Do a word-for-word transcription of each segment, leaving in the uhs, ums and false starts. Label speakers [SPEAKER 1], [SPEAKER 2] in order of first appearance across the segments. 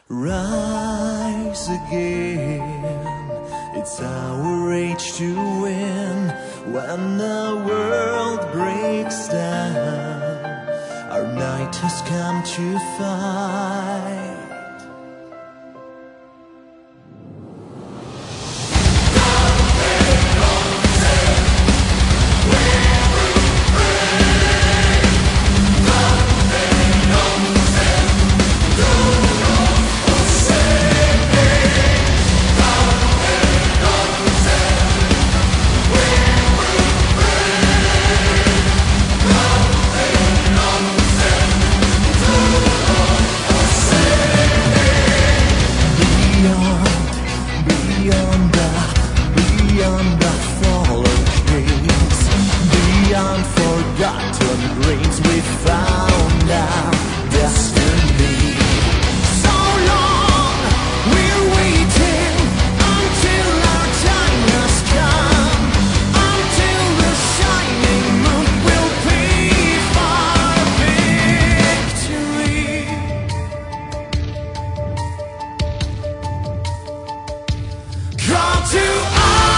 [SPEAKER 1] Rise again, it's our age to win. When the world breaks down, our night has come to fight. Forgotten dreams, we found our destiny. So long we're waiting until our time has come, until the shining moon will pave our victory. Come to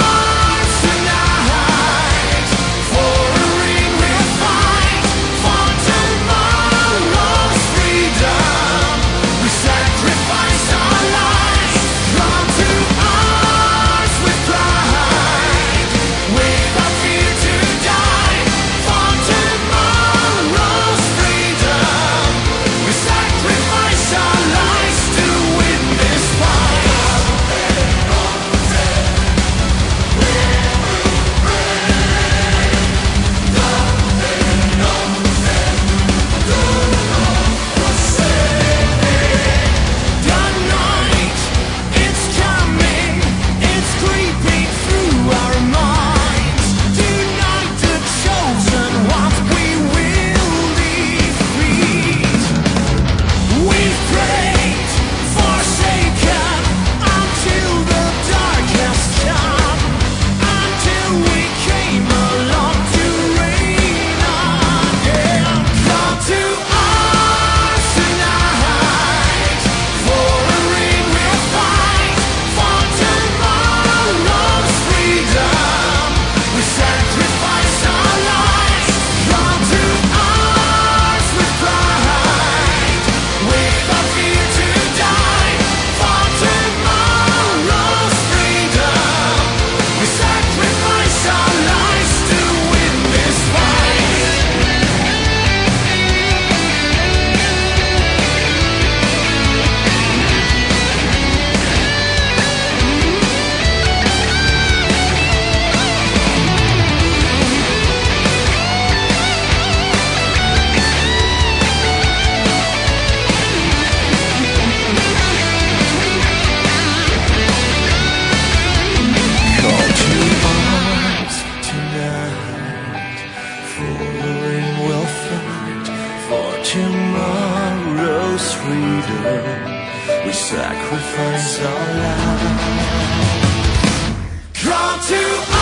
[SPEAKER 1] tomorrow's freedom, we sacrifice our lives. Come to